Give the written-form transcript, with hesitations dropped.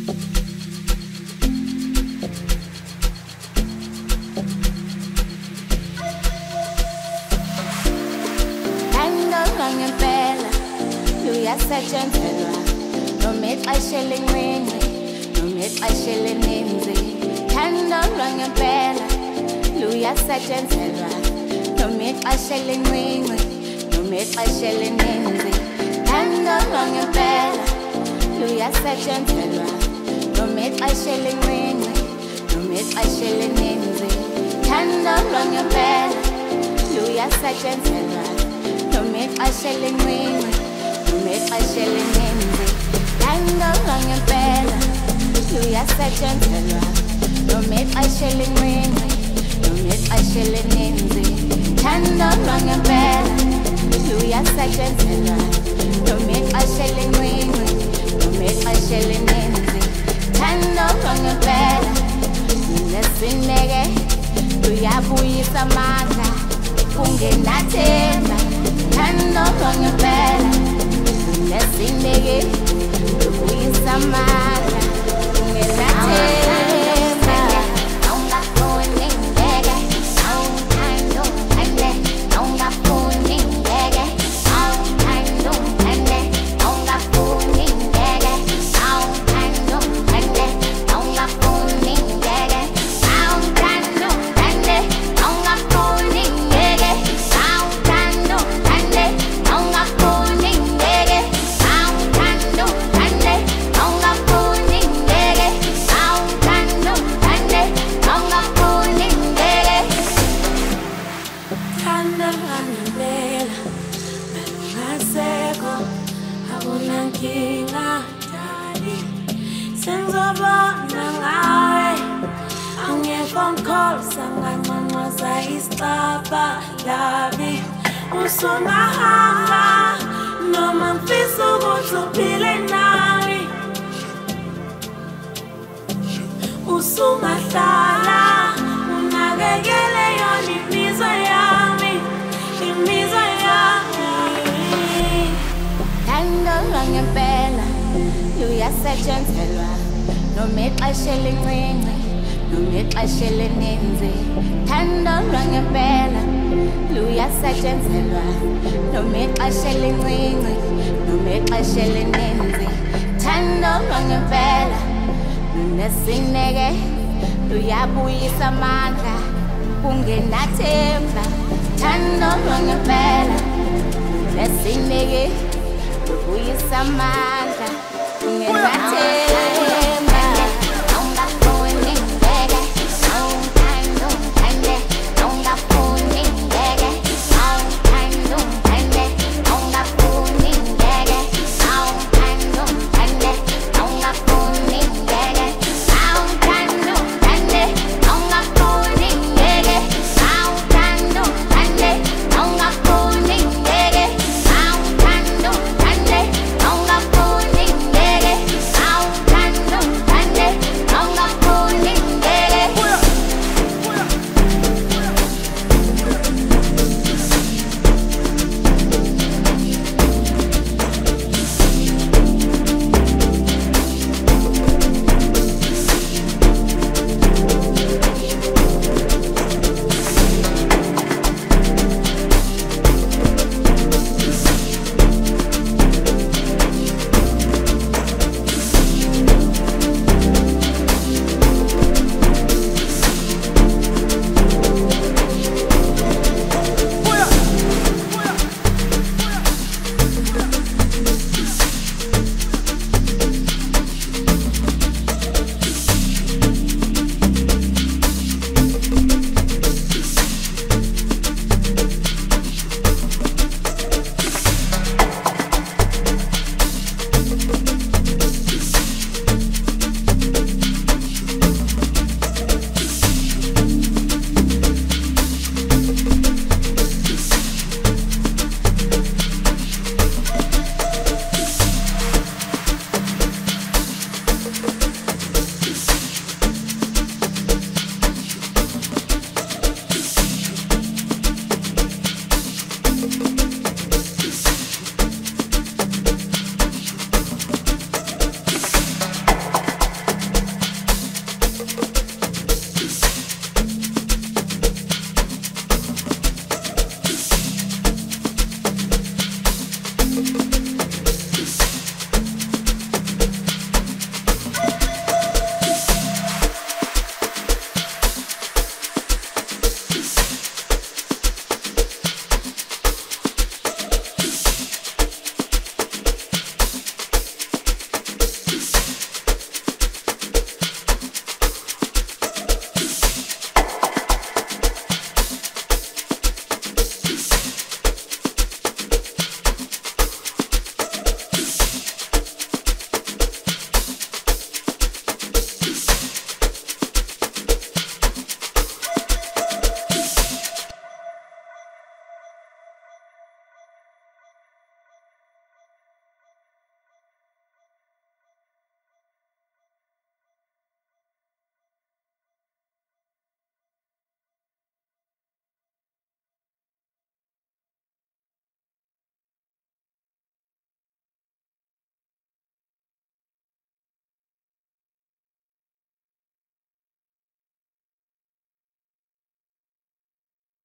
ngempela luyasetshenziswa noma ixesha elincinci noma ixesha elininzi. Thando lwangempela luyasetshenziswa noma ixesha elincinci noma ixesha elininzi. Thando lwangempela luyasetshenziswa noma ixesha elincinci noma ixesha elininzi. Thando lwangempela luyasetshenziswa noma ixesha elincinci noma ixesha elininzi. Thando lwangempela luyasetshenziswa noma ixesha elincinci noma ixesha elininzi. Thando lwangempela luyasetshenziswa noma ixesha elincinci noma ixesha elininzi. Thando lwangempela lunesineke luyabuyisa amandla kungenathemba. Thando lwangempela lunesineke luyabuyisa amandla kungenathemba. Usungahamba noma mfisa ukuthi uphile nami, usungahlala unakekele yona imizwa yami, imizwa yami. Thando lwangempela luyasetshenziswa noma ixesha elincinci noma ixesha elininzi. Thando lwangempela luyasetshenziswa noma ixesha elincinci noma ixesha elininzi. Thando lwangempela lunesineke luyabuyisa amandla kungenathemba. Thando lwangempela lunesineke luyabuyisa amandla kungenathemba.